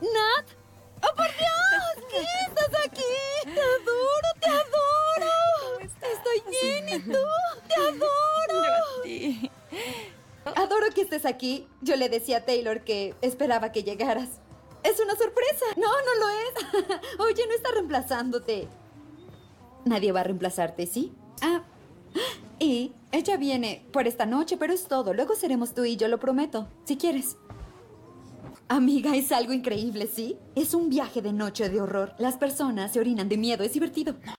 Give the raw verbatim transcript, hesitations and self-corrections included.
¿Nat? ¡Oh, por Dios! ¿Qué? ¿Estás aquí? ¡Te adoro, te adoro! ¿Cómo estás? Estoy bien, ¿y tú? ¡Te adoro! Yo a ti. Adoro que estés aquí. Yo le decía a Taylor que esperaba que llegaras. ¡Es una sorpresa! No, no lo es. Oye, no está reemplazándote. Nadie va a reemplazarte, ¿sí? Ah, y ella viene por esta noche, pero es todo. Luego seremos tú y yo, lo prometo. Si quieres. Amiga, es algo increíble, ¿sí? Es un viaje de noche de horror. Las personas se orinan de miedo. Es divertido.